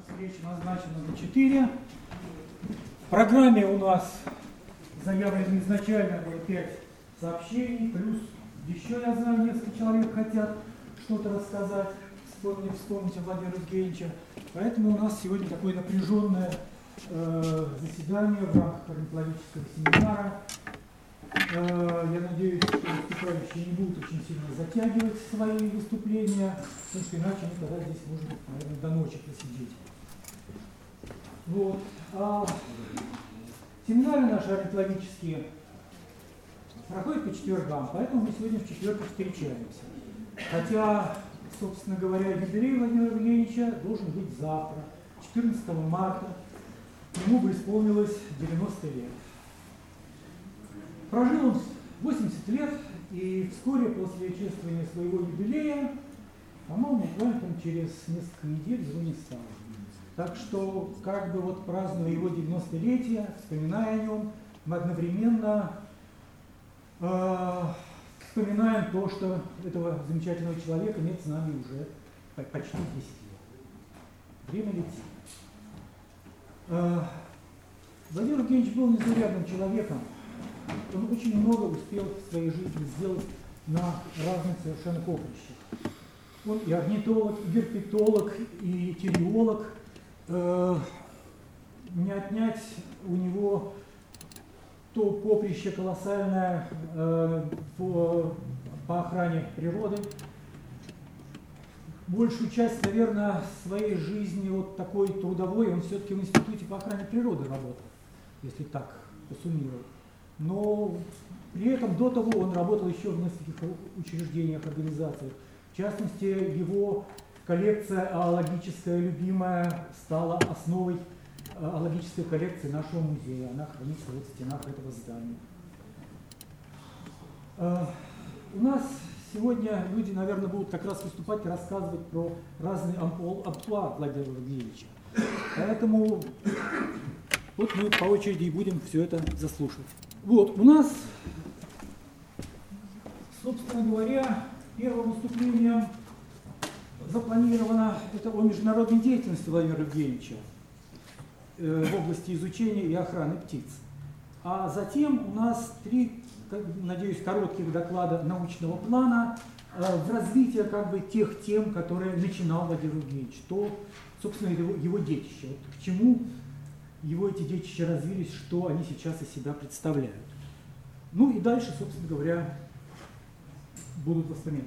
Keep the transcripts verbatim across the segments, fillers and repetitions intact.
Встреча назначена на четыре. В программе у нас заявлено изначально было пять сообщений, плюс еще, я знаю, несколько человек хотят что-то рассказать, вспомнить, вспомнить о Владимире Евгеньевиче. Поэтому у нас сегодня такое напряженное э, заседание в рамках орнитологического семинара. Э, я надеюсь, что выступающие не будут очень сильно затягивать свои выступления, потому что иначе мы тогда здесь можем, наверное, до ночи посидеть. Вот. А семинары наши орнитологические проходят по четвергам, поэтому мы сегодня в четверг встречаемся. Хотя, собственно говоря, юбилей Владимира Евгеньевича должен быть завтра, четырнадцатого марта. Ему бы исполнилось девяносто лет. Прожил он восемьдесят лет, и вскоре после чествования своего юбилея, по-моему, буквально через несколько недель его не стало. Так что, как бы вот празднуя его девяностолетие, вспоминая о нем, мы одновременно э, вспоминаем то, что этого замечательного человека нет с нами уже почти десять лет. Время летит. Э, Владимир Евгеньевич был незаурядным человеком. Он очень много успел в своей жизни сделать на разных совершенно поприщах. Он и орнитолог, и герпетолог, и телеолог. Э, не отнять у него то поприще колоссальное э, по, по охране природы. Большую часть, наверное, своей жизни вот такой трудовой он все-таки в Институте по охране природы работал, если так посуммировать. Но при этом до того он работал еще в нескольких учреждениях, организациях. В частности, его коллекция аологическая, любимая, стала основой аологической коллекции нашего музея. Она хранится вот в стенах этого здания. У нас сегодня люди, наверное, будут как раз выступать и рассказывать про разные амплуа Владимира Евгеньевича. Поэтому вот мы по очереди и будем все это заслушивать. Вот, у нас, собственно говоря, первым выступлением запланировано это о международной деятельности Владимира Евгеньевича э, в области изучения и охраны птиц. А затем у нас три, надеюсь, коротких доклада научного плана э, в развитии как бы тех тем, которые начинал Владимир Евгеньевич, то, собственно, его, его детище. Вот к чему его эти детища развились, что они сейчас из себя представляют. Ну и дальше, собственно говоря, будут воспоминания.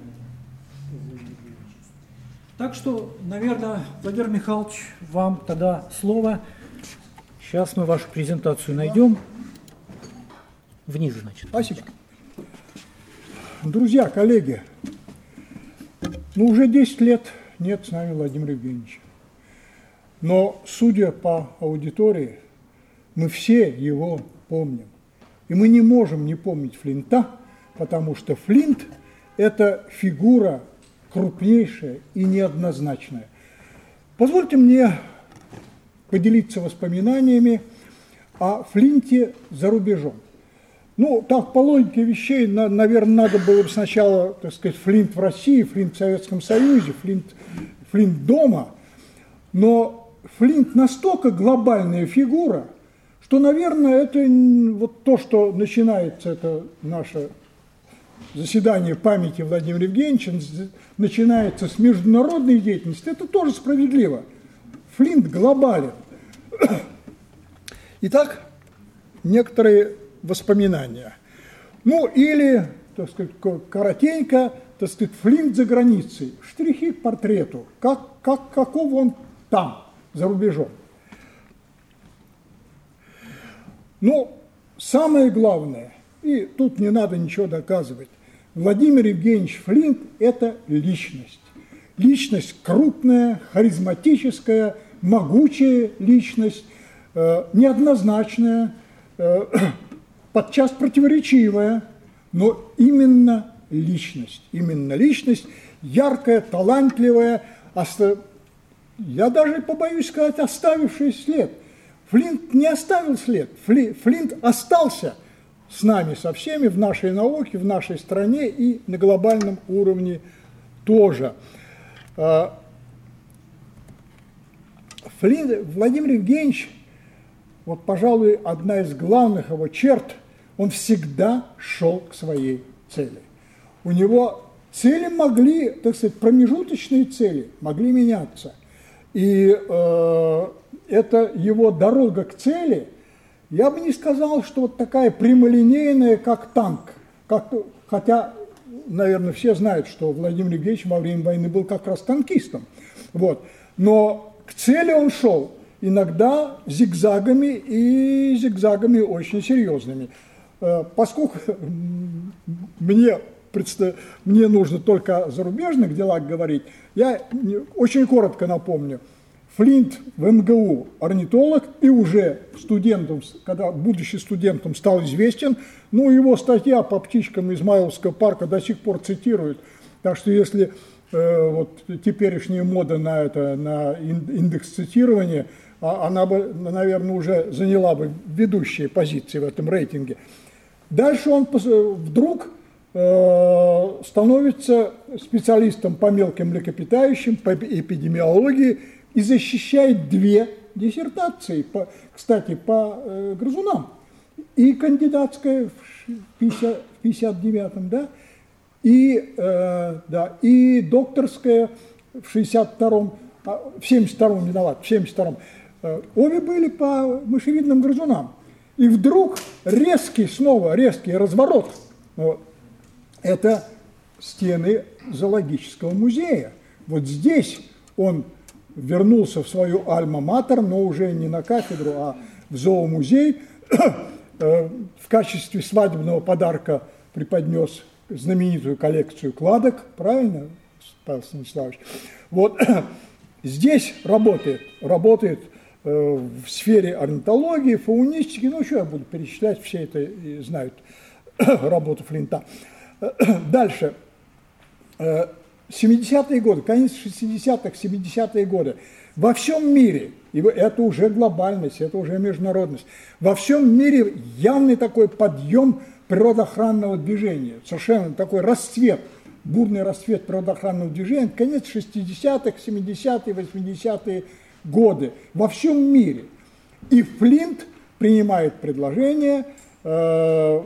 Так что, наверное, Владимир Михайлович, вам тогда слово. Сейчас мы вашу презентацию найдем. Вниз, значит. Спасибо. Друзья, коллеги, ну уже десять лет нет с нами Владимира Евгеньевича. Но, судя по аудитории, мы все его помним. И мы не можем не помнить Флинта, потому что Флинт – это фигура крупнейшая и неоднозначная. Позвольте мне поделиться воспоминаниями о Флинте за рубежом. Ну, так, по логике вещей, наверное, надо было бы сначала, так сказать, Флинт в России, Флинт в Советском Союзе, Флинт, Флинт дома. Но Флинт настолько глобальная фигура, что, наверное, это вот то, что начинается, это наше заседание памяти Владимира Евгеньевича, начинается с международной деятельности, это тоже справедливо. Флинт глобален. Итак, некоторые воспоминания. Ну, или, так сказать, коротенько, так сказать, Флинт за границей, штрихи к портрету, как, как, каков он там, за рубежом. Ну, самое главное, и тут не надо ничего доказывать, Владимир Евгеньевич Флинт – это личность. Личность крупная, харизматическая, могучая личность, э, неоднозначная, э, подчас противоречивая, но именно личность. Именно личность, яркая, талантливая, оста... я даже побоюсь сказать, оставивший след. Флинт не оставил след, Фли... Флинт остался с нами, со всеми, в нашей науке, в нашей стране и на глобальном уровне тоже. Флинт, Владимир Евгеньевич, вот, пожалуй, одна из главных его черт, он всегда шел к своей цели. У него цели могли, так сказать, промежуточные цели могли меняться. И э, это его дорога к цели, я бы не сказал, что вот такая прямолинейная, как танк. Как, хотя, наверное, все знают, что Владимир Евгеньевич во время войны был как раз танкистом. Вот. Но к цели он шел иногда зигзагами и зигзагами очень серьезными. Поскольку мне, мне нужно только о зарубежных делах говорить, я очень коротко напомню. Флинт в эм гэ у орнитолог и уже студентом, когда будучи студентом стал известен, ну, его статья по птичкам Измайловского парка до сих пор цитируют. Так что если э, вот теперешняя мода на это, на индекс цитирования, она бы, наверное, уже заняла бы ведущие позиции в этом рейтинге. Дальше он вдруг э, становится специалистом по мелким млекопитающим, по эпидемиологии и защищает две диссертации, по, кстати, по э, грызунам. И кандидатская в пятьдесят девятом, да, и, э, да, и докторская в шестьдесят втором, в семьдесят втором, виноват, в семьдесят втором. Обе были по мышевидным грызунам. И вдруг резкий, снова резкий разворот. Вот. Это стены зоологического музея. Вот здесь он вернулся в свою альма-матер, но уже не на кафедру, а в зоомузей. В качестве свадебного подарка преподнес знаменитую коллекцию кладок. Правильно, Павел Станиславович? Вот здесь работает, работает в сфере орнитологии, фаунистики, ну что я буду перечислять, все это знают работу Флинта. Дальше. семидесятые годы, конец шестидесятых, семидесятые годы. Во всем мире, и это уже глобальность, это уже международность, во всем мире явный такой подъем природоохранного движения, совершенно такой расцвет, бурный расцвет природоохранного движения, конец шестидесятых, семидесятые, восьмидесятые годы во всем мире. И Флинт принимает предложение э,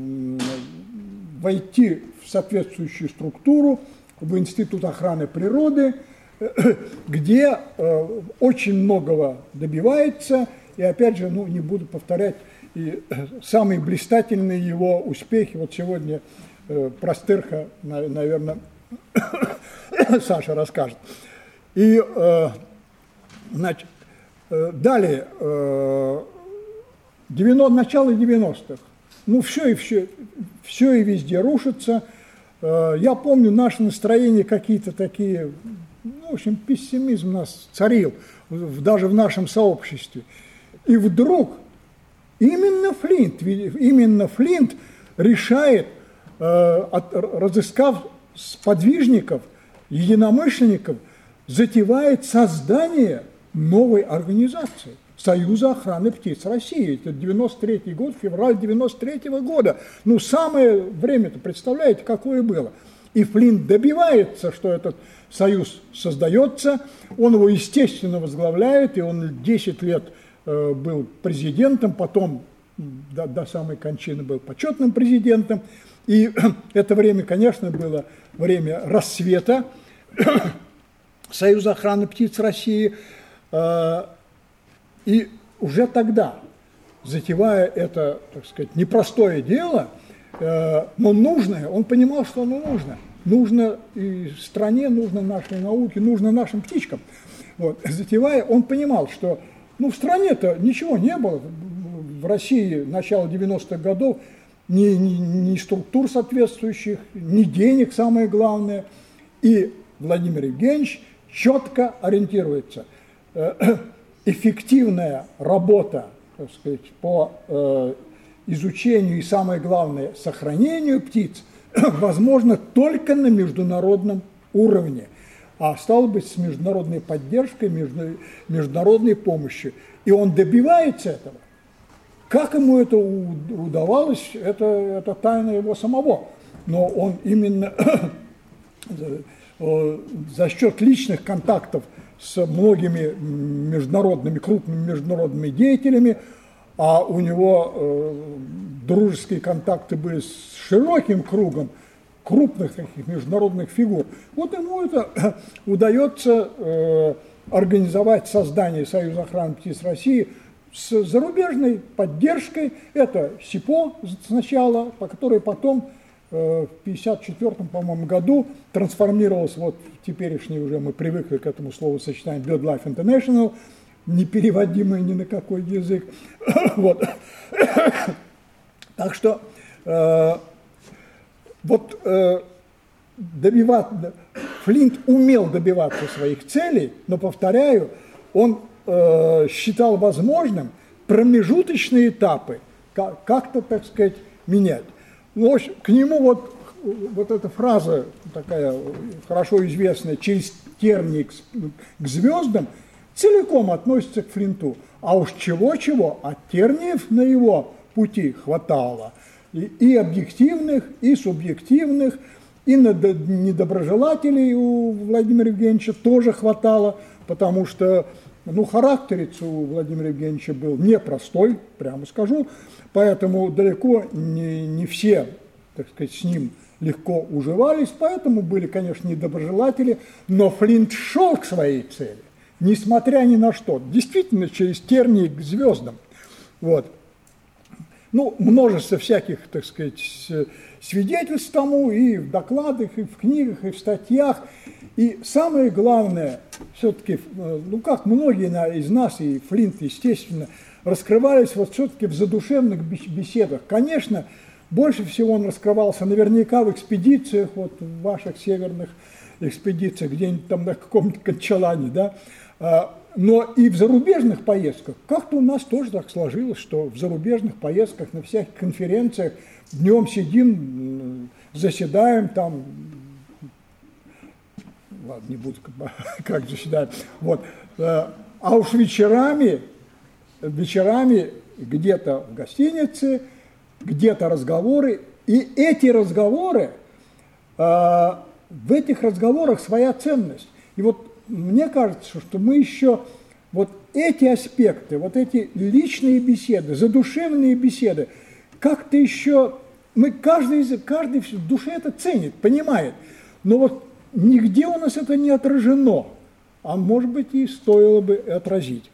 войти в соответствующую структуру, в Институт охраны природы, где э, очень многого добивается. И опять же, ну, не буду повторять, и самые блистательные его успехи. Вот сегодня э, Простырха, наверное, Саша расскажет. И э, значит, э, далее, э, девяносто, начало девяностых. Ну, все и все, все и везде рушится. Я помню, наше настроение какие-то такие, ну, в общем, пессимизм нас царил, даже в нашем сообществе. И вдруг именно Флинт, именно Флинт решает, разыскав сподвижников, единомышленников, затевает создание новой организации. Союза охраны птиц России. Это девяносто третий год, февраль девяносто третьего года. Ну, самое время-то, представляете, какое было. И Флинт добивается, что этот союз создается. Он его, естественно, возглавляет, и он десять лет э, был президентом, потом до, до самой кончины был почетным президентом. И это время, конечно, было время рассвета Союза охраны птиц России. Э, И уже тогда, затевая это, так сказать, непростое дело, э, но нужное, он понимал, что оно нужно. Нужно и стране, нужно нашей науке, нужно нашим птичкам. Вот. Затевая, он понимал, что ну, в стране-то ничего не было. В России начала девяностых годов ни, ни, ни структур соответствующих, ни денег, самое главное. И Владимир Евгеньевич четко ориентируется. Эффективная работа, так сказать, по э, изучению и, самое главное, сохранению птиц возможно только на международном уровне, а стало быть, с международной поддержкой, между, международной помощью. И он добивается этого. Как ему это удавалось, это, это тайна его самого. Но он именно за счет личных контактов с многими международными, крупными международными деятелями, а у него э, дружеские контакты были с широким кругом крупных таких международных фигур. Вот ему это удается э, организовать создание Союза охраны птиц России с зарубежной поддержкой. Это СИПО сначала, по которой потом э, в пятьдесят четвёртом, по-моему, году трансформировалась, вот теперешний уже мы привыкли к этому словосочетанию BirdLife International, непереводимый ни на какой язык. Вот. Так что э, вот э, добиваться, Флинт умел добиваться своих целей, но, повторяю, он э, считал возможным промежуточные этапы как- как-то, так сказать, менять. Ну, в общем, к нему вот, вот эта фраза такая хорошо известная «через тернии к, к звездам» целиком относится к Флинту. А уж чего-чего, а терниев на его пути хватало. И, и объективных, и субъективных, и недоброжелателей у Владимира Евгеньевича тоже хватало, потому что ну, характерец у Владимира Евгеньевича был непростой, прямо скажу, поэтому далеко не, не все, так сказать, с ним легко уживались, поэтому были, конечно, недоброжелатели, но Флинт шел к своей цели. Несмотря ни на что, действительно через тернии к звездам. Вот. Ну, множество всяких, так сказать, свидетельств тому и в докладах, и в книгах, и в статьях. И самое главное, все-таки, ну, как многие из нас, и Флинт, естественно, раскрывались вот все-таки в задушевных беседах. Конечно, больше всего он раскрывался наверняка в экспедициях, вот в ваших северных экспедициях, где-нибудь там на каком-нибудь Кочалане, да, но и в зарубежных поездках. Как-то у нас тоже так сложилось, что в зарубежных поездках, на всяких конференциях днем сидим, заседаем там, ладно, не буду как заседаем, вот, а уж вечерами, вечерами где-то в гостинице, где-то разговоры, и эти разговоры, в этих разговорах своя ценность. И вот мне кажется, что мы еще вот эти аспекты, вот эти личные беседы, задушевные беседы, как-то еще, мы каждый, каждый в душе это ценит, понимает, но вот нигде у нас это не отражено, а может быть и стоило бы отразить.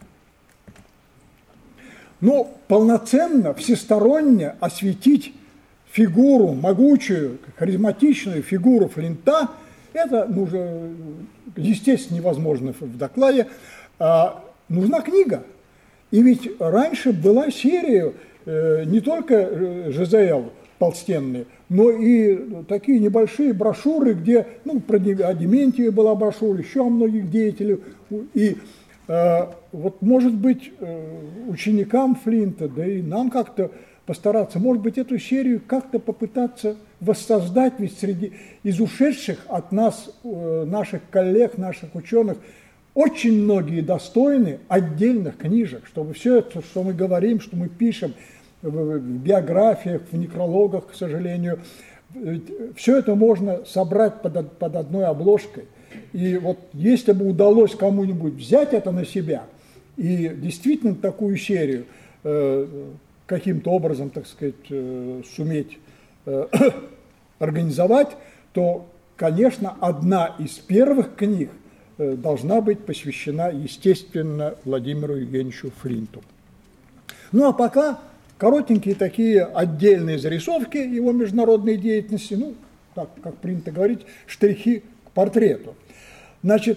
Но полноценно, всесторонне осветить фигуру, могучую, харизматичную фигуру Флинта, это нужно, естественно, невозможно в докладе. А, нужна книга. И ведь раньше была серия э, не только ЖЗЛ толстенные, но и такие небольшие брошюры, где, ну, про о Дементьеве была брошюра, еще о многих деятелях. И э, вот, может быть, э, ученикам Флинта, да и нам как-то постараться, может быть, эту серию как-то попытаться воссоздать, ведь среди из ушедших от нас, наших коллег, наших ученых, очень многие достойны отдельных книжек, чтобы все это, что мы говорим, что мы пишем в биографиях, в некрологах, к сожалению, все это можно собрать под, под одной обложкой. И вот если бы удалось кому-нибудь взять это на себя и действительно такую серию каким-то образом, так сказать, суметь организовать, то, конечно, одна из первых книг должна быть посвящена, естественно, Владимиру Евгеньевичу Флинту. Ну, а пока коротенькие такие отдельные зарисовки его международной деятельности, ну, так, как принято говорить, штрихи к портрету. Значит,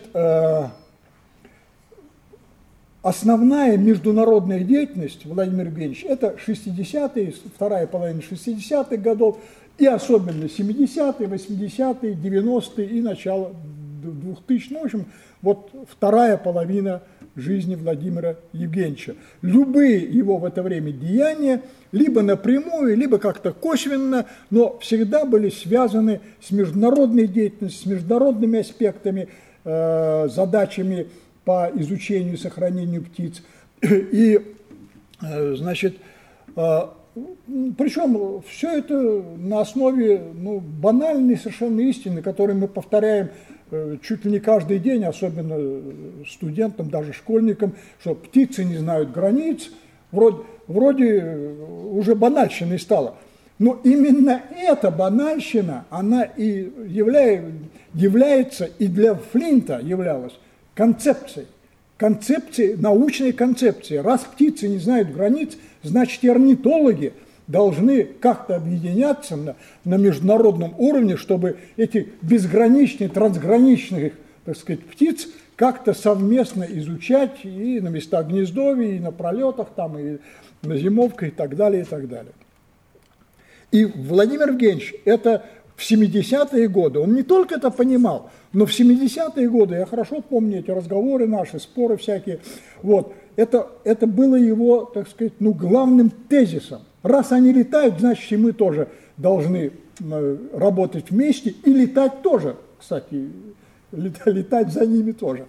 основная международная деятельность Владимира Евгеньевича – это шестидесятые, вторая половина шестидесятых годов, и особенно семидесятые, восьмидесятые, девяностые и начало двухтысячных. Ну, в общем, вот вторая половина жизни Владимира Евгеньевича. Любые его в это время деяния, либо напрямую, либо как-то косвенно, но всегда были связаны с международной деятельностью, с международными аспектами, э, задачами по изучению и сохранению птиц. И, значит, причем все это на основе ну, банальной совершенно истины, которую мы повторяем чуть ли не каждый день, особенно студентам, даже школьникам, что птицы не знают границ, вроде, вроде уже банальщиной стало. Но именно эта банальщина, она и являет, является, и для Флинта являлась концепцией, концепцией, научной концепцией. Раз птицы не знают границ, значит и орнитологи должны как-то объединяться на, на международном уровне, чтобы эти безграничные, трансграничных, так сказать, птиц как-то совместно изучать и на местах гнездовья, и на пролетах, там, и на зимовках, и так далее, и так далее. И Владимир Евгеньевич это в семидесятые годы, он не только это понимал, но в семидесятые годы, я хорошо помню эти разговоры наши, споры всякие, вот, это, это было его, так сказать, ну, главным тезисом. Раз они летают, значит, и мы тоже должны работать вместе и летать тоже, кстати, летать за ними тоже.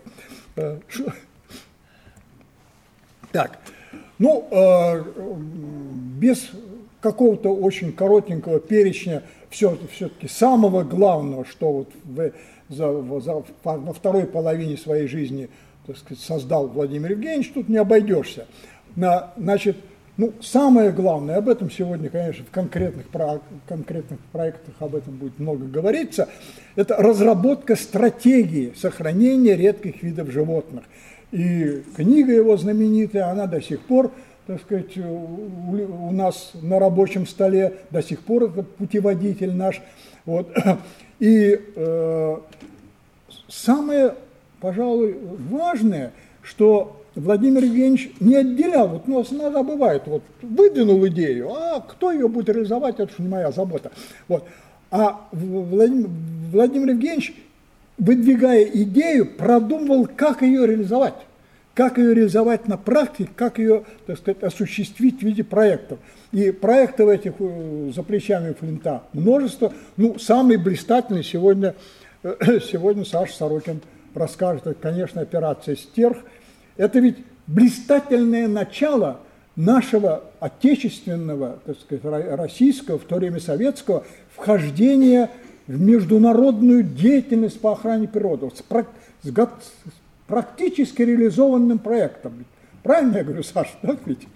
Так, ну, без какого-то очень коротенького перечня все, все-таки самого главного, что вот в, за, за, во второй половине своей жизни, так сказать, создал Владимир Евгеньевич, тут не обойдешься. На, значит, ну, самое главное, об этом сегодня, конечно, в конкретных, про, конкретных проектах об этом будет много говориться, это разработка стратегии сохранения редких видов животных. И книга его знаменитая, она до сих пор, так сказать, у нас на рабочем столе, до сих пор это путеводитель наш. Вот. И э, самое, пожалуй, важное, что Владимир Евгеньевич не отделял, вот у нас иногда бывает, вот выдвинул идею, а кто ее будет реализовать, это уж не моя забота. Вот. А Владимир, Владимир Евгеньевич, выдвигая идею, продумывал, как ее реализовать. Как ее реализовать на практике, как ее, так сказать, осуществить в виде проектов. И проектов этих за плечами Флинта множество. Ну, самый блистательный сегодня, сегодня Саша Сорокин расскажет, это, конечно, операция «Стерх». Это ведь блистательное начало нашего отечественного, так сказать, российского, в то время советского, вхождения в международную деятельность по охране природы. С практически реализованным проектом. Правильно я говорю, Саша? Да, видите?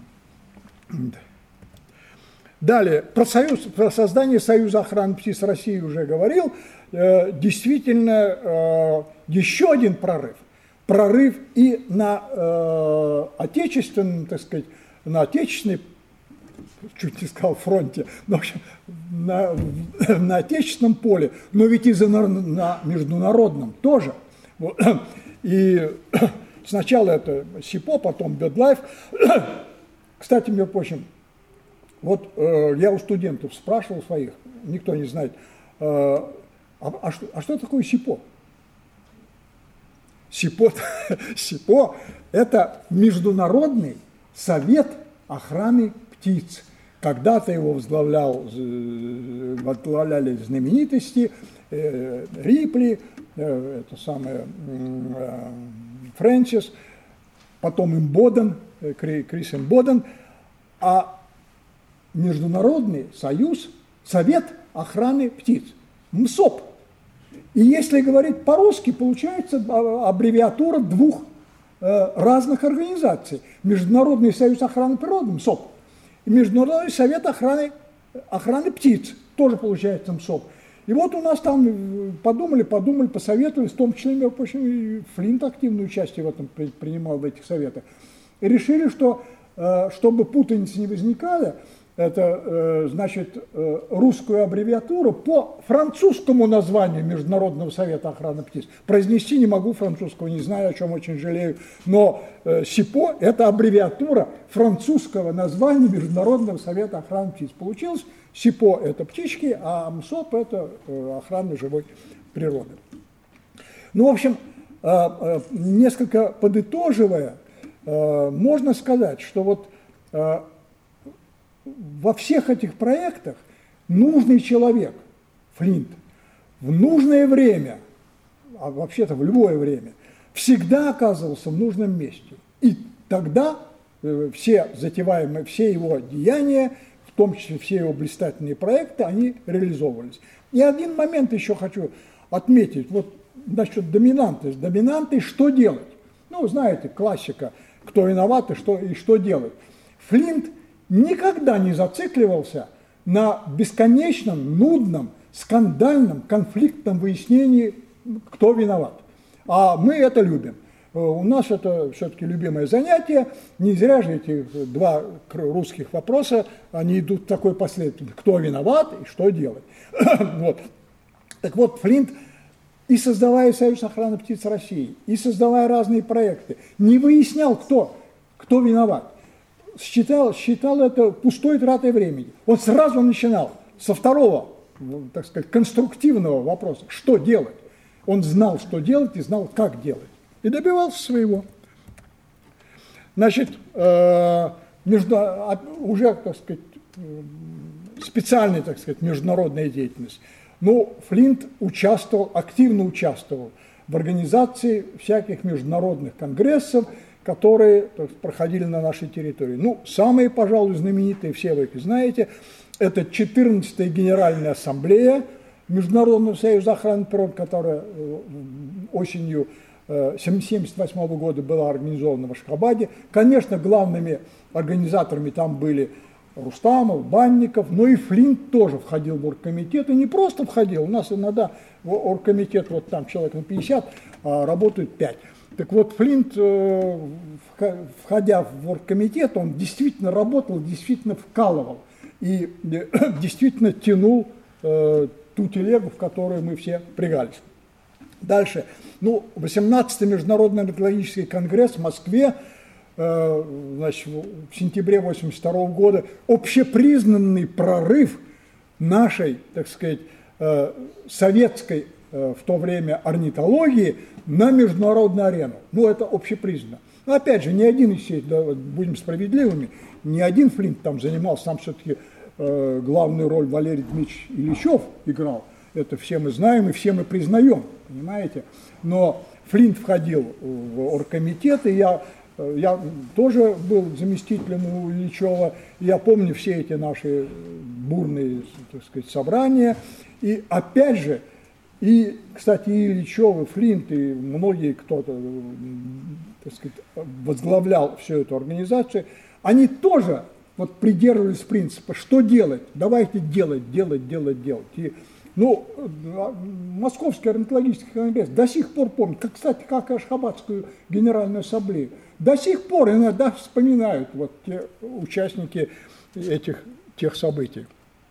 Далее, про, союз, про создание Союза охраны птиц России уже говорил. Э, действительно, э, еще один прорыв. Прорыв и на э, отечественном, так сказать, на отечественной, чуть не сказал, фронте, но, в общем, на, на отечественном поле, но ведь и за, на, на международном тоже. Вот. И сначала это СИПО, потом BirdLife. Кстати, между прочим, вот э, я у студентов спрашивал своих, никто не знает, э, а, а, что, а что такое СИПО? СИПО, СИПО – это Международный совет охраны птиц. Когда-то его возглавлял, возглавляли знаменитости, э, Рипли, э, это самое, э, Фрэнсис, потом Имбоден, э, Крис Имбоден, а Международный союз, Совет охраны птиц, МСОП. И если говорить по-русски, получается аббревиатура двух э, разных организаций. Международный союз охраны природы, МСОП, и Международный совет охраны, охраны птиц, тоже получается МСОП. И вот у нас там подумали, подумали, посоветовались, в том числе, между прочим, и Флинт активное участие в этом принимал, в этих советах. И решили, что, э, чтобы путаницы не возникало, это, значит, русскую аббревиатуру по французскому названию Международного совета охраны птиц. Произнести не могу французского, не знаю, о чем очень жалею, но СИПО – это аббревиатура французского названия Международного совета охраны птиц. Получилось, СИПО – это птички, а МСОП – это охрана живой природы. Ну, в общем, несколько подытоживая, можно сказать, что вот во всех этих проектах нужный человек, Флинт, в нужное время, а вообще-то в любое время, всегда оказывался в нужном месте. И тогда все затеваемые, все его деяния, в том числе все его блистательные проекты, они реализовывались. И один момент еще хочу отметить, вот насчет доминанты. С доминантой что делать? Ну, знаете, классика, кто виноват и что, и что делать. Флинт никогда не зацикливался на бесконечном, нудном, скандальном, конфликтном выяснении, кто виноват. А мы это любим. У нас это все-таки любимое занятие. Не зря же эти два русских вопроса, они идут в такой последовательности. Кто виноват и что делать. Вот. Так вот, Флинт, и создавая Союз охраны птиц России, и создавая разные проекты, не выяснял, кто, кто виноват. Считал, считал это пустой тратой времени. Он сразу начинал со второго, так сказать, конструктивного вопроса, что делать. Он знал, что делать, и знал, как делать. И добивался своего. Значит, э, между, уже, так сказать, специальная, так сказать, международная деятельность. Ну, Флинт участвовал, активно участвовал в организации всяких международных конгрессов, которые, так сказать, проходили на нашей территории. Ну, самые, пожалуй, знаменитые, все вы их знаете, это четырнадцатая Генеральная Ассамблея Международного союза охраны природы, которая осенью семьдесят восьмого года была организована в Ашхабаде. Конечно, главными организаторами там были Рустамов, Банников, но и Флинт тоже входил в оргкомитет, и не просто входил, у нас иногда оргкомитет, вот там человек на пятьдесят, а работают пять. Так вот, Флинт, входя в оргкомитет, он действительно работал, действительно вкалывал и действительно тянул ту телегу, в которую мы все впрягались. Дальше. Ну, восемнадцатый Международный орнитологический конгресс в Москве, э, значит, в сентябре восемьдесят второго года, общепризнанный прорыв нашей, так сказать, э, советской э, в то время орнитологии на международную арену. Ну, это общепризнанно. Но опять же, ни один из них, да, будем справедливыми, ни один Флинт там занимался, там все-таки э, главную роль Валерий Дмитриевич Ильичев играл. Это все мы знаем и все мы признаем, понимаете. Но Флинт входил в оргкомитет, и я, я тоже был заместителем у Ильичева. Я помню все эти наши бурные, так сказать, собрания. И опять же, и, кстати, и Ильичев, и Флинт, и многие, кто-то, так сказать, возглавлял всю эту организацию, они тоже вот придерживались принципа, что делать, давайте делать, делать, делать, делать. И, ну, Московский орнитологический конгресс до сих пор помнит, как, кстати, как и Ашхабадскую Генеральную Ассамблею, до сих пор иногда вспоминают вот те участники этих, тех событий.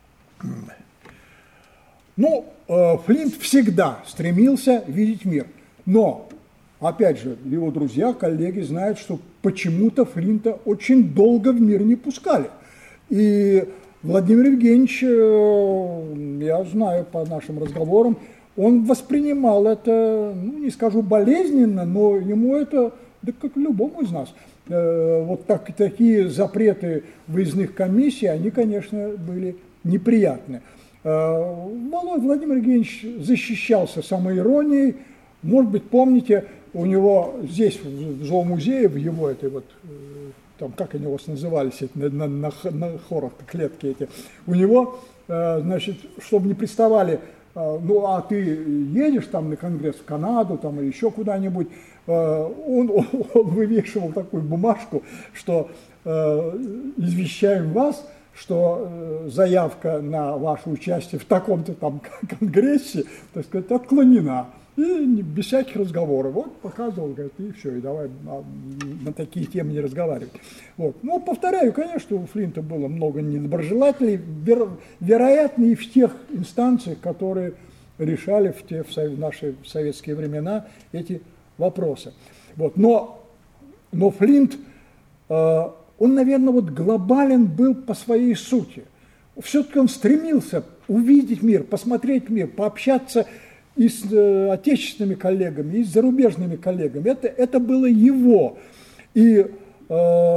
Ну, Флинт всегда стремился видеть мир, но, опять же, его друзья, коллеги знают, что почему-то Флинта очень долго в мир не пускали. И Владимир Евгеньевич, я знаю по нашим разговорам, он воспринимал это, ну, не скажу болезненно, но ему это, да как любому из нас, вот так, такие запреты выездных комиссий, они, конечно, были неприятны. Володя Владимир Евгеньевич защищался самоиронией. Может быть, помните, у него здесь, в зоомузее, в его этой вот, там, как они у вас назывались, эти, на, на, на, на хорах, клетки эти, у него, значит, чтобы не приставали, ну, а ты едешь там на конгресс в Канаду, там, или еще куда-нибудь, он, он, он вывешивал такую бумажку, что извещаем вас, что заявка на ваше участие в таком-то там конгрессе, так сказать, отклонена. И без всяких разговоров. Вот показывал, говорит, и все, и давай на такие темы не разговаривать. Вот. Ну, повторяю, конечно, у Флинта было много недоброжелателей, веро, вероятно, и в тех инстанциях, которые решали в, те, в наши советские времена эти вопросы. Вот. Но, но Флинт, э, он, наверное, вот глобален был по своей сути. Все-таки он стремился увидеть мир, посмотреть мир, пообщаться и с э, отечественными коллегами, и с зарубежными коллегами. Это, это было его. И э,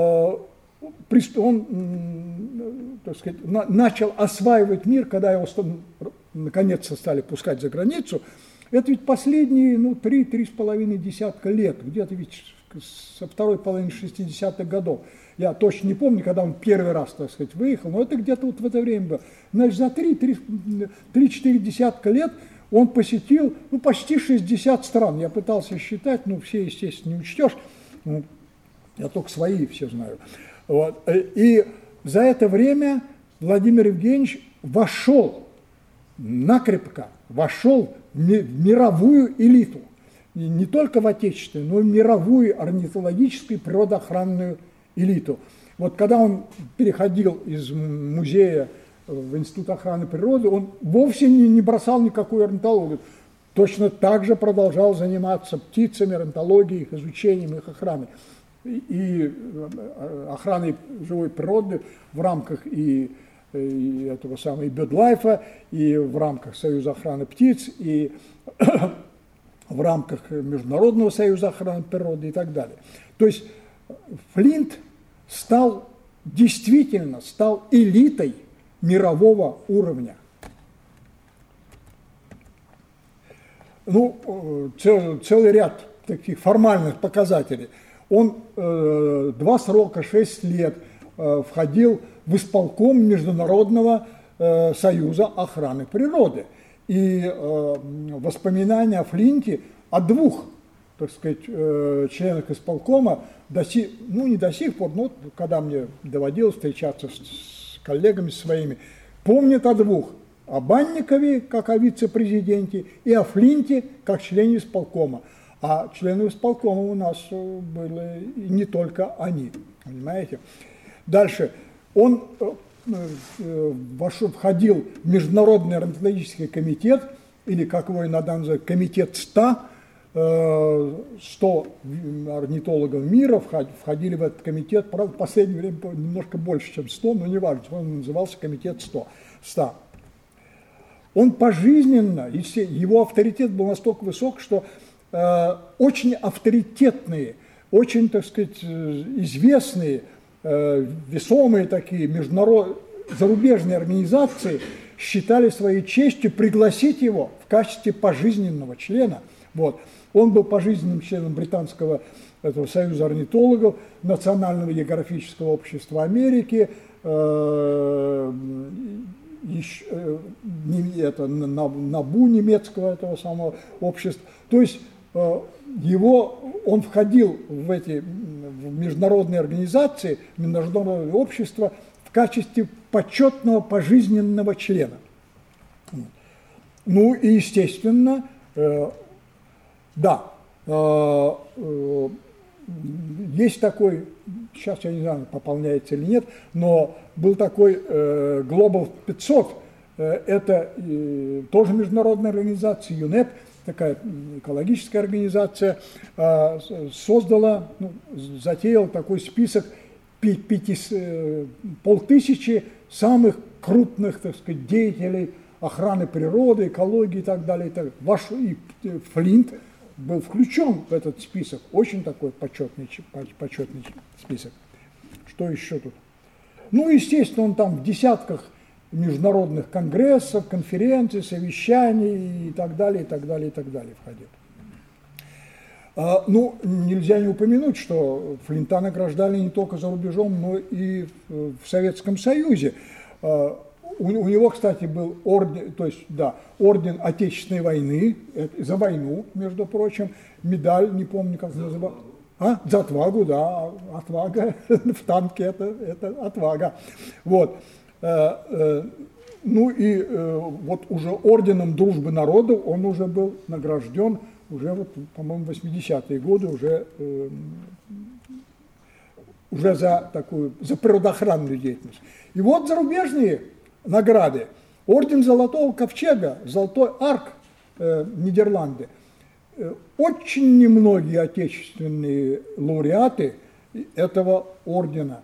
он, так сказать, на, начал осваивать мир, когда его наконец-то стали пускать за границу. Это ведь последние, ну, три-три с половиной десятка лет, где-то ведь со второй половины шестидесятых годов. Я точно не помню, когда он первый раз, так сказать, выехал, но это где-то вот в это время было. Значит, за три-четыре десятка лет он посетил, ну, почти шестьдесят стран. Я пытался считать, ну, все, естественно, не учтешь, ну, я только свои все знаю. Вот. И за это время Владимир Евгеньевич вошел, накрепко вошел в мировую элиту. И не только в отечественную, но и в мировую орнитологическую и природоохранную элиту. Вот когда он переходил из музея в Институт охраны природы, он вовсе не, не бросал никакую орнитологию. Точно так же продолжал заниматься птицами, орнитологией, их изучением, их охраной. И, и охраной живой природы в рамках и, и этого самого BirdLife, и в рамках Союза охраны птиц, и в рамках Международного союза охраны природы и так далее. То есть Флинт стал, действительно стал элитой мирового уровня. Ну, цел, целый ряд таких формальных показателей. Он э, два срока, шесть лет э, входил в исполком Международного э, союза охраны природы. И э, воспоминания о Флинте, о двух, так сказать, э, членах исполкома, до си, ну не до сих пор, но когда мне доводилось встречаться с, с коллегами своими, помнят о двух. О Банникове, как о вице-президенте, и о Флинте, как члене исполкома. А члены исполкома у нас были не только они, понимаете. Дальше. Он вошел, входил в Международный орнитологический комитет, или, как его иногда называют, комитет ста, сто орнитологов мира входили в этот комитет. Правда, в последнее время немножко больше, чем сто, но не важно, он назывался комитет ста. Он пожизненно, его авторитет был настолько высок, что э, очень авторитетные, очень, так сказать, известные, э, весомые такие международные, зарубежные организации считали своей честью пригласить его в качестве пожизненного члена. Вот. Он был пожизненным членом Британского этого, союза орнитологов, Национального географического общества Америки, э, Еще, не, это, НАБУ немецкого этого самого общества. То есть его, он входил в эти в международные организации, в международное общество в качестве почетного пожизненного члена. Ну и, естественно, э, да, э, э, есть такой, сейчас я не знаю, пополняется или нет, но был такой э, Global пятьсот, э, это э, тоже международная организация, ЮНЕП, такая экологическая организация, э, создала, ну, затеяла такой список пяти, э, полтысячи самых крупных, так сказать, деятелей охраны природы, экологии и так далее. И так далее. Ваш и Флинт был включен в этот список, очень такой почетный, почетный список. Что еще тут? Ну, естественно, он там в десятках международных конгрессов, конференций, совещаний и так далее, и так далее, и так далее входит. А, ну, нельзя не упомянуть, что Флинта награждали не только за рубежом, но и в Советском Союзе. А, у, у него, кстати, был орден, то есть, да, орден Отечественной войны, это, за войну, между прочим, медаль, не помню, как называется. А? За отвагу, да, отвага в танке это, это отвага. Вот. Ну и вот уже орденом Дружбы народов он уже был награжден, уже, вот, по-моему, в восьмидесятые годы, уже, уже за такую, за природоохранную деятельность. И вот зарубежные награды. Орден Золотого Ковчега, Золотой Арк, Нидерланды. Очень немногие отечественные лауреаты этого ордена.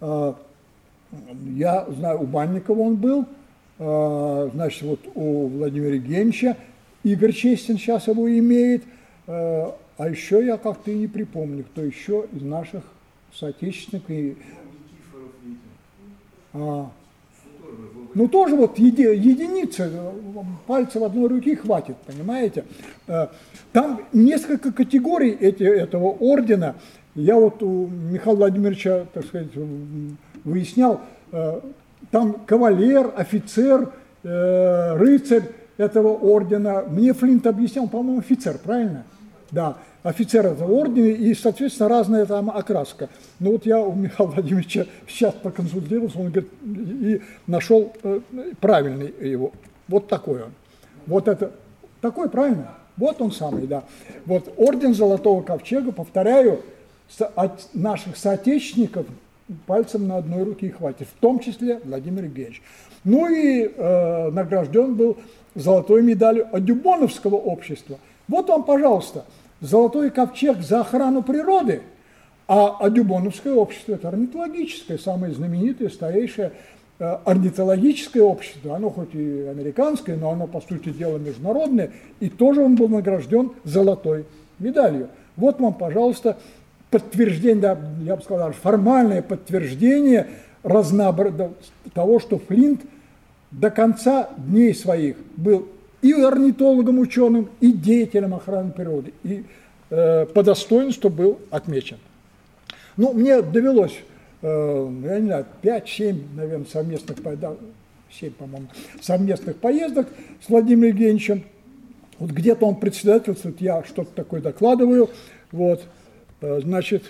Я знаю, у Банникова он был, значит, вот у Владимира Евгеньевича, Игорь Честин сейчас его имеет, а еще я как-то и не припомню, кто еще из наших соотечественников. А, Ну тоже вот еди, единицы, пальцев одной руки хватит, понимаете? Там несколько категорий эти, этого ордена. Я вот у Михаила Владимировича, так сказать, выяснял, там кавалер, офицер, рыцарь этого ордена. Мне Флинт объяснял, по-моему, офицер, правильно? Да, офицер этого ордена, и, соответственно, разная там окраска. Ну вот я у Михаила Владимировича сейчас проконсультировался, он говорит, и нашел э, правильный его. Вот такой он. Вот это, такой, правильно? Вот он самый, да. Вот орден Золотого Ковчега, повторяю, со, от наших соотечественников пальцем на одной руке хватит, в том числе Владимир Евгеньевич. Ну и э, награжден был золотой медалью Адюбоновского общества. Вот вам, пожалуйста, Золотой Ковчег за охрану природы, а Адюбоновское общество – это орнитологическое, самое знаменитое, старейшее э, орнитологическое общество. Оно хоть и американское, но оно, по сути дела, международное, и тоже он был награжден золотой медалью. Вот вам, пожалуйста, подтверждение, да, я бы сказал, формальное подтверждение разнообразия того, что Флинт до конца дней своих был и орнитологом, ученым, и деятелем охраны природы, и э, по достоинству был отмечен. Ну, мне довелось, э, я не знаю, пять-семь, наверное, совместных, да, семь, по-моему, совместных поездок с Владимиром Евгеньевичем. Вот где-то он председательствует, я что-то такое докладываю. Вот, э, значит,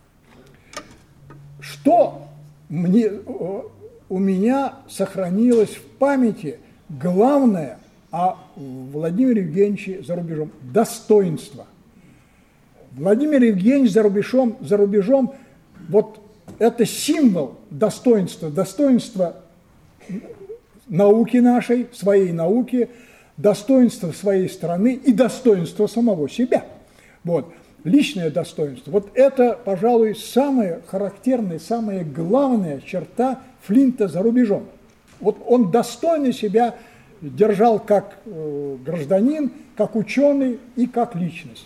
что мне, э, у меня сохранилось в памяти главное о Владимире Евгеньевиче за рубежом – достоинство. Владимир Евгеньевич за рубежом, за рубежом вот это символ достоинства, достоинства науки нашей, своей науки, достоинства своей страны и достоинства самого себя. Вот. Личное достоинство. Вот это, пожалуй, самая характерная, самая главная черта Флинта за рубежом. Вот он достойно себя держал как э, гражданин, как ученый и как личность.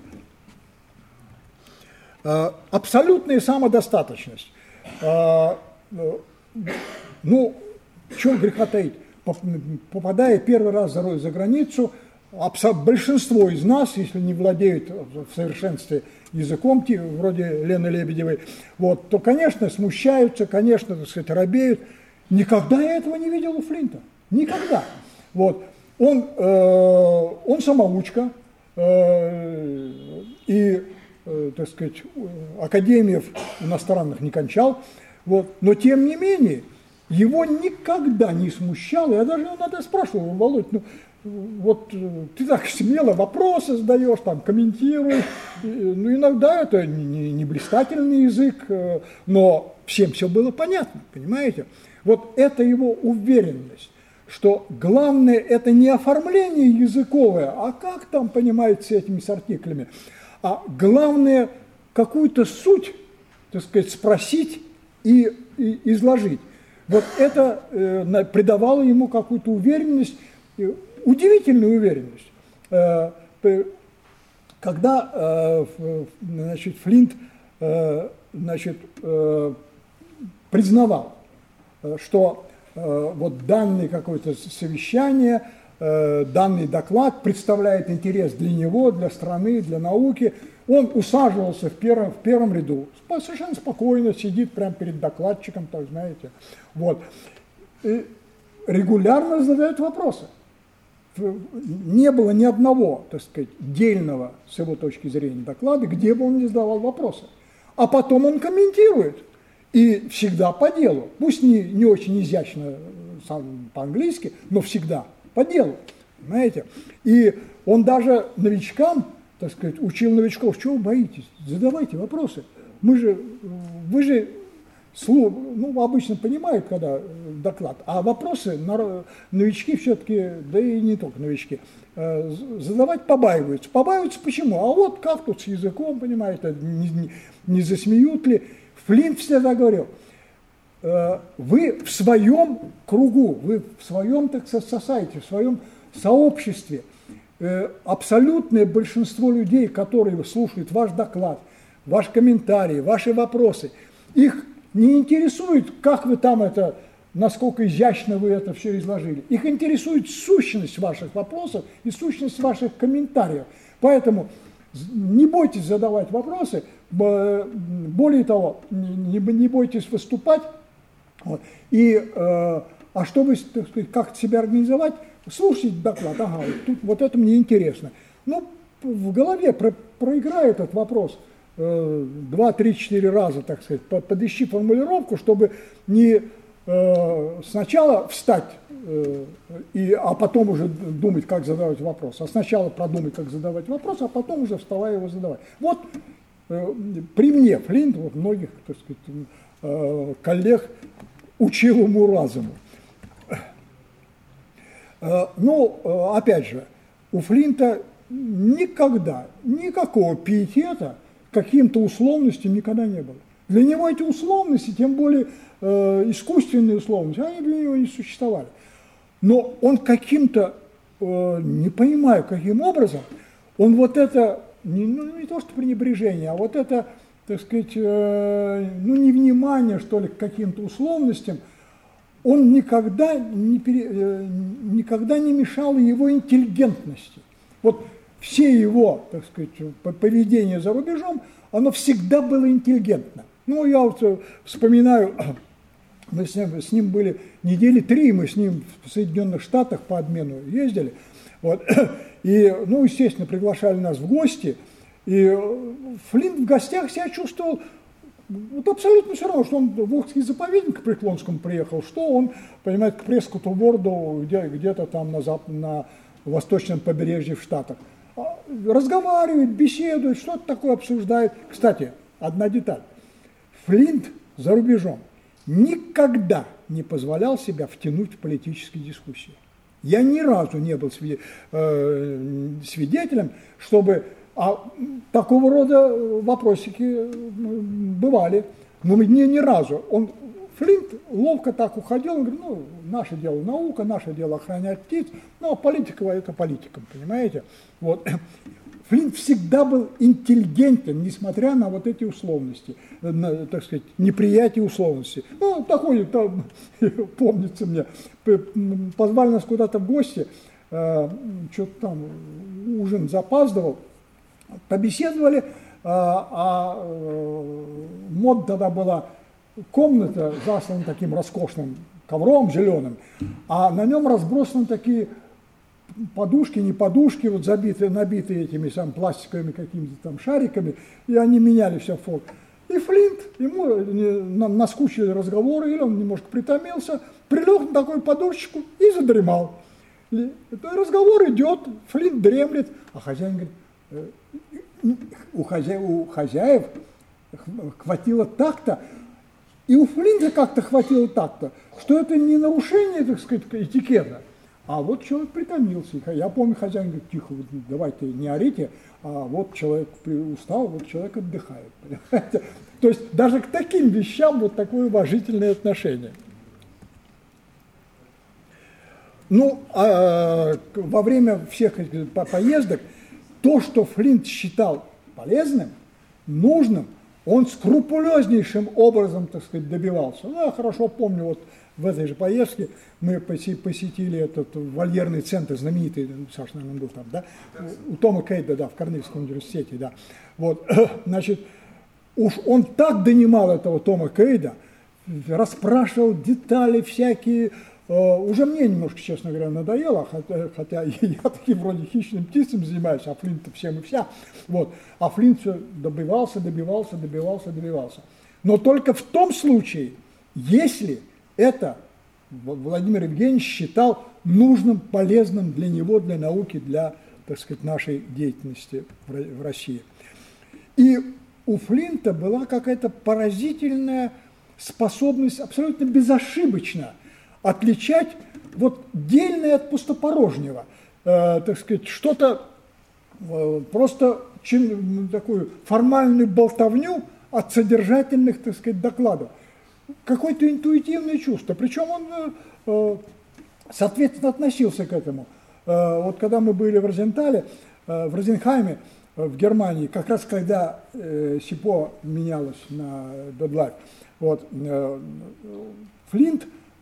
Э, абсолютная самодостаточность. Э, э, ну, чего греха таить, попадая первый раз за, за границу, большинство из нас, если не владеют в совершенстве языком, вроде Лены Лебедевой, вот, то, конечно, смущаются, конечно, так сказать, робеют. Никогда я этого не видел у Флинта. Никогда. Вот. Он, э, он самоучка, э, и, э, так сказать, академиев иностранных не кончал, вот. Но, тем не менее, его никогда не смущало. Я даже иногда спрашивал, Володь, ну, вот ты так смело вопросы задаешь, там, комментируешь. Ну, иногда это не, не блистательный язык, но всем все было понятно, понимаете? Вот это его уверенность, что главное это не оформление языковое, а как там, понимаете, с этими с артиклями, а главное какую-то суть, так сказать, спросить и, и изложить. Вот это э, придавало ему какую-то уверенность, удивительную уверенность. Э, когда э, значит, Флинт э, значит, э, признавал, что э, вот данное какое-то совещание, э, данный доклад представляет интерес для него, для страны, для науки, он усаживался в первом, в первом ряду, совершенно спокойно сидит прямо перед докладчиком, так знаете, вот, и регулярно задает вопросы. Не было ни одного, так сказать, дельного с его точки зрения доклада, где бы он не задавал вопросы. А потом он комментирует. И всегда по делу, пусть не, не очень изящно сам по-английски, но всегда по делу, понимаете? И он даже новичкам, так сказать, учил новичков, чего вы боитесь, задавайте вопросы. Мы же, вы же, ну, обычно понимают, когда доклад, а вопросы новички все-таки, да и не только новички, задавать побаиваются. Побаиваются почему? А вот как тут с языком, понимаете, не, не, не засмеют ли? Флинт всегда говорил, вы в своем кругу, вы в своем, так сказать, society, в своем сообществе, абсолютное большинство людей, которые слушают ваш доклад, ваш комментарий, ваши вопросы, их не интересует, как вы там это насколько изящно вы это все изложили. Их интересует сущность ваших вопросов и сущность ваших комментариев. Поэтому не бойтесь задавать вопросы, более того, не, не бойтесь выступать. Вот. И, э, а что вы, так сказать, как себя организовать? Слушайте доклад, ага, вот, тут, вот это мне интересно. Ну, в голове про, проиграй этот вопрос э, два, три, четыре раза, так сказать, подыщи формулировку, чтобы не э, сначала встать, э, и, а потом уже думать, как задавать вопрос, а сначала продумать, как задавать вопрос, а потом уже вставая его задавать. Вот э, при мне Флинт, вот многих, так сказать, э, коллег учил уму-разуму. Э, ну, э, опять же, у Флинта никогда, никакого пиетета к каким-то условностям никогда не было. Для него эти условности, тем более э, искусственные условности, они для него не существовали. Но он каким-то, э, не понимаю, каким образом, он вот это, не, ну, не то что пренебрежение, а вот это, так сказать, э, ну, невнимание, что ли, к каким-то условностям, он никогда не, пере, э, никогда не мешал его интеллигентности. Вот все его, так сказать, поведение за рубежом, оно всегда было интеллигентно. Ну, я вот вспоминаю, мы с ним, с ним были недели три, мы с ним в Соединенных Штатах по обмену ездили. Вот. И, ну, естественно, приглашали нас в гости. И Флинт в гостях себя чувствовал вот абсолютно все равно, что он в Волжский заповедник к Преклонскому приехал, что он, понимаете, к Прескуту-Борду, где, где-то там на, зап... на восточном побережье в Штатах. Разговаривает, беседует, что-то такое обсуждает. Кстати, одна деталь. Флинт за рубежом никогда не позволял себя втянуть в политические дискуссии. Я ни разу не был свидетелем, чтобы а такого рода вопросики бывали, но мне ни разу. Он, Флинт ловко так уходил, он говорит, ну, наше дело наука, наше дело охранять птиц, ну, а политика это политикам, понимаете? Вот. Флинт всегда был интеллигентен, несмотря на вот эти условности, на, так сказать, неприятие условностей. Ну, такой, там, помнится мне, позвали нас куда-то в гости, э, что-то там, ужин запаздывал, побеседовали, а, а мод тогда была комната, заслана таким роскошным ковром зеленым, а на нем разбросаны такие подушки, не подушки, вот забитые, набитые этими сам, пластиковыми какими-то там шариками, и они меняли все фото. И Флинт, ему наскучили разговоры, или он немножко притомился, прилег на такую подушечку и задремал. И разговор идет, Флинт дремлет, а хозяин говорит, у, хозя... у хозяев хватило так-то, и у Флинта как-то хватило так-то, что это не нарушение, так сказать, этикета, а вот человек притомился. Я помню, хозяин говорит, тихо, вот, давайте не орите, а вот человек устал, вот человек отдыхает. Понимаете? То есть даже к таким вещам вот такое уважительное отношение. Ну, а во время всех этих поездок то, что Флинт считал полезным, нужным, он скрупулезнейшим образом, так сказать, добивался. Ну, я хорошо помню, вот в этой же поездке мы посетили этот вольерный центр, знаменитый, Саша, наверное, был там, да, у Тома Кейда, да, в Корнельском университете, да. Вот, значит, уж он так донимал этого Тома Кейда, расспрашивал детали всякие. Уже мне немножко, честно говоря, надоело, хотя, хотя я таким вроде хищным птицем занимаюсь, а Флинт всем и вся. Вот. А Флинт все добивался, добивался, добивался, добивался. Но только в том случае, если это Владимир Евгеньевич считал нужным, полезным для него, для науки, для, так сказать, нашей деятельности в России. И у Флинта была какая-то поразительная способность абсолютно безошибочно отличать вот дельное от пустопорожнего, э, так сказать, что-то э, просто чем, такую формальную болтовню от содержательных, так сказать, докладов. Какое-то интуитивное чувство, причем он, э, соответственно, относился к этому. Э, вот когда мы были в Розентале, э, в Розенхайме, э, в Германии, как раз когда э, СИПО менялось на Додлайф, вот, э, Флинт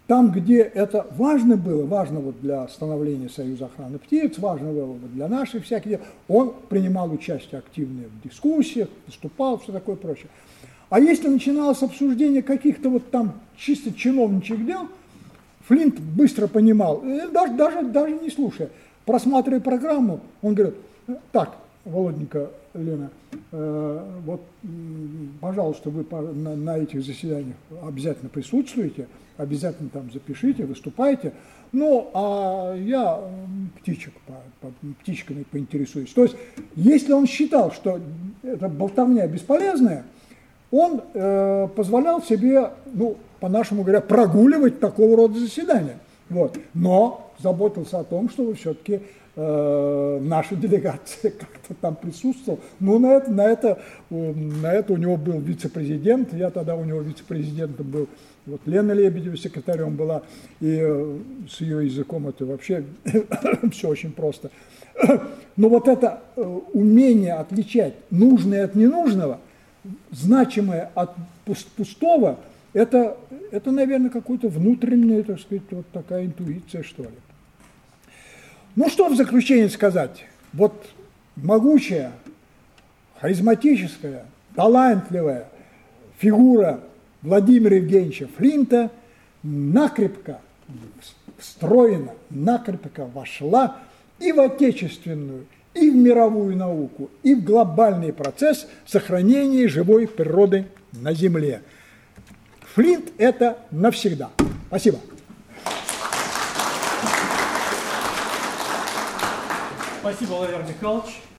там, где это важно было, важно вот для становления Союза охраны птиц, важно было вот для наших всяких дел, он принимал участие активное в дискуссиях, выступал, все такое прочее. А если начиналось обсуждение каких-то вот там чисто чиновничьих дел, Флинт быстро понимал, даже, даже, даже не слушая, просматривая программу, он говорит: так, Володенька, Лена, э, вот, пожалуйста, вы по, на, на этих заседаниях обязательно присутствуете, обязательно там запишите, выступайте, ну, а я птичек, по, по, птичками поинтересуюсь. То есть, если он считал, что эта болтовня бесполезная, он э, позволял себе, ну, по-нашему говоря, прогуливать такого рода заседания. Вот. Но заботился о том, чтобы все-таки э, наша делегация как-то там присутствовала. Ну, на это, на, это, на это у него был вице-президент, я тогда у него вице-президентом был, вот Лена Лебедева секретарем была, и э, с ее языком это вообще все очень просто. Но вот это э, умение отличать нужное от ненужного, значимое от пустого, это, это, наверное, какая-то внутренняя, так сказать, вот такая интуиция, что ли. Ну, что в заключение сказать? Вот могучая, харизматическая, талантливая фигура Владимира Евгеньевича Флинта накрепко встроена, накрепко вошла и в отечественную, и в мировую науку, и в глобальный процесс сохранения живой природы на Земле. Флинт – это навсегда. Спасибо. Спасибо, Владимир Михайлович.